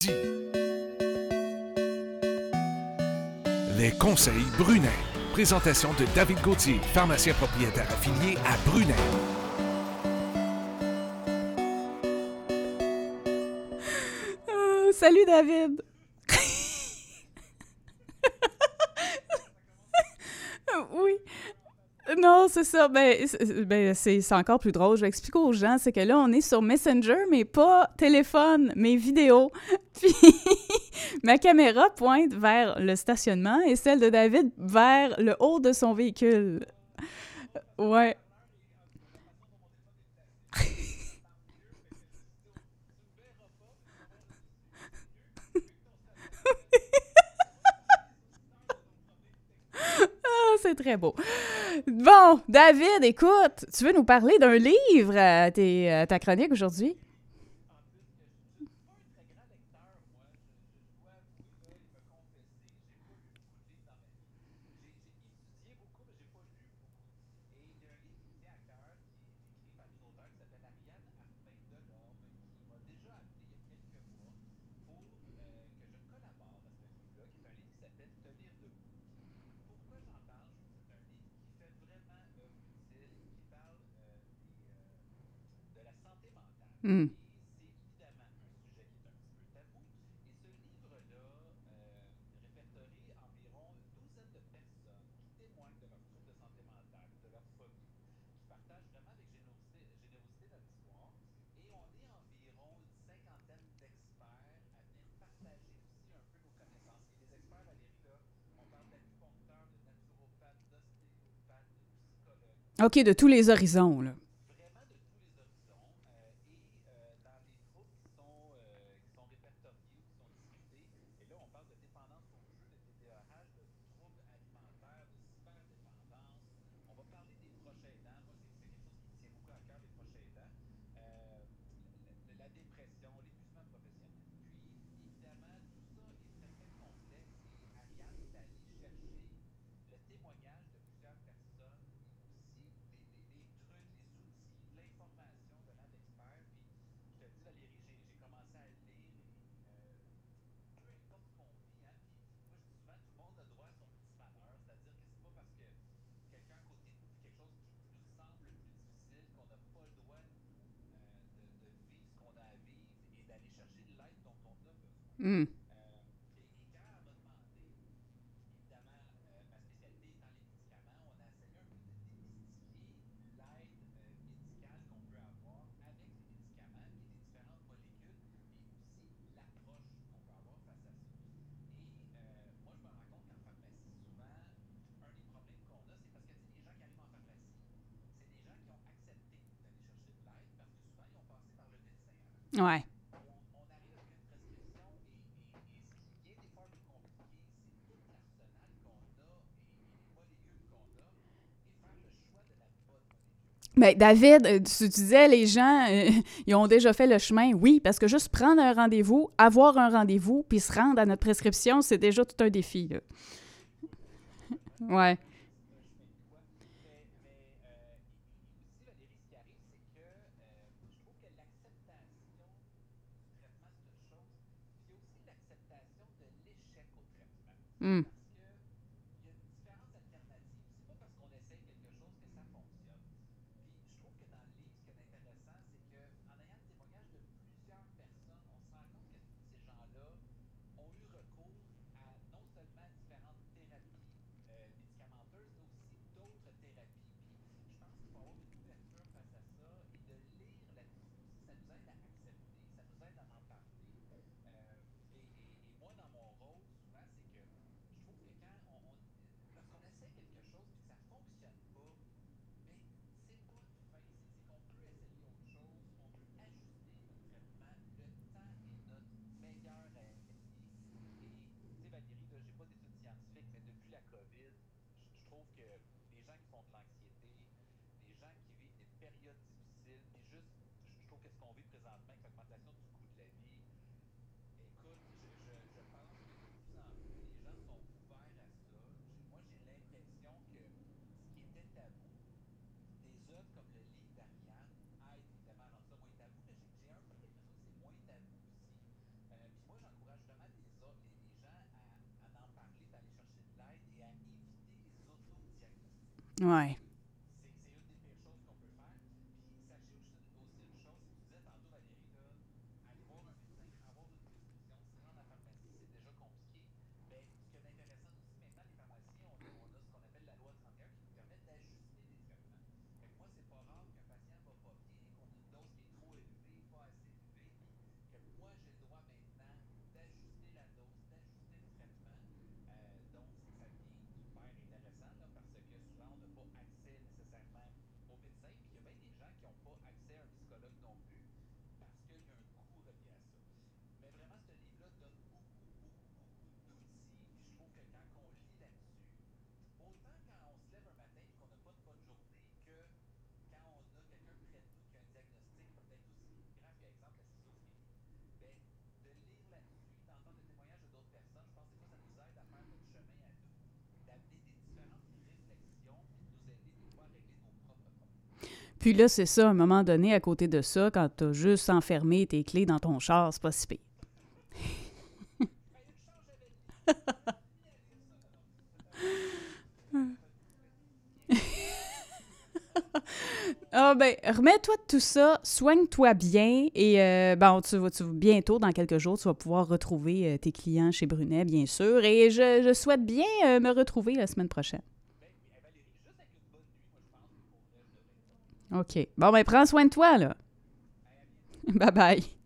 Les conseils Brunet. Présentation de David Gauthier, pharmacien propriétaire affilié à Brunet. Salut David! Oui. Non, c'est ça. C'est encore plus drôle. Je vais expliquer aux gens. C'est que là, on est sur Messenger, mais pas téléphone, mais vidéo. Puis, ma caméra pointe vers le stationnement et celle de David vers le haut de son véhicule. Ouais. Ah, c'est très beau. Bon, David, écoute, tu veux nous parler d'un livre à ta chronique aujourd'hui? Hmm. OK, de tous les horizons, là. Hmm. Ouais. Mais David, tu disais, les gens, ils ont déjà fait le chemin. Oui, parce que juste prendre un rendez-vous, avoir un rendez-vous, puis se rendre à notre prescription, c'est déjà tout un défi, là. Ouais. Hmm. Ouais. Puis là, c'est ça, à un moment donné, à côté de ça, quand t'as juste enfermé tes clés dans ton char, c'est pas si pire. Ah ben, remets-toi de tout ça, soigne-toi bien et bon, bientôt, dans quelques jours, tu vas pouvoir retrouver tes clients chez Brunet, bien sûr. Et je souhaite bien me retrouver la semaine prochaine. OK. Bon, ben, prends soin de toi, là. Bye bye.